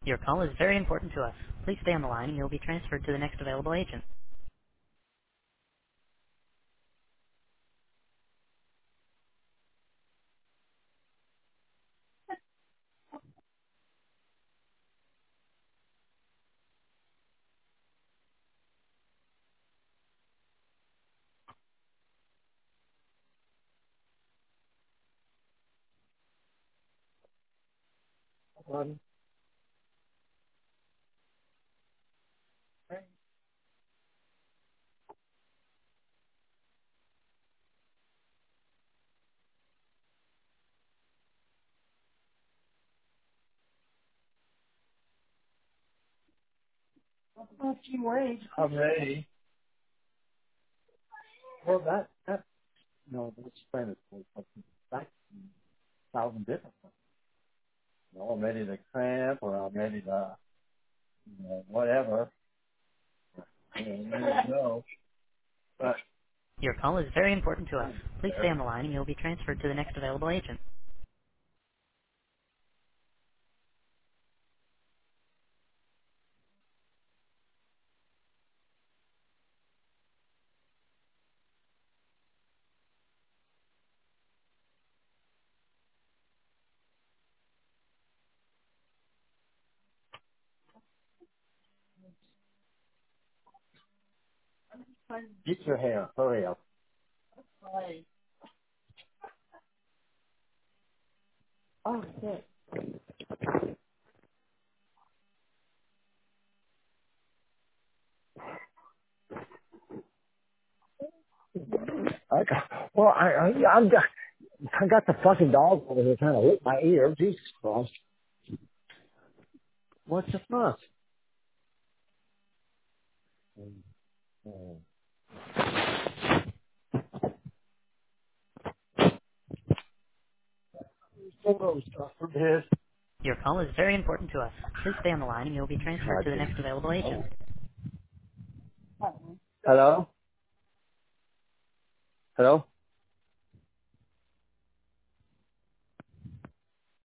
Your call is very important to us. Please stay on the line and you'll be transferred to the next available agent. One. Oh, gee, wait. I'm ready. Well, that, no, let's explain it. That's 1,000 different ones. You know, I'm ready to cramp or I'm ready to, whatever. And there you go. But, Your call is very important to us. Please stay on the line and you'll be transferred to the next available agent. get your hair. Hurry up. Oh, shit. I got the fucking dog over here trying to lick my ear. Jesus Christ. What's the fuss? Photo stuff from his. Your call is very important to us. Please stay on the line and you'll be transferred to the next available agent. Hello? Hello?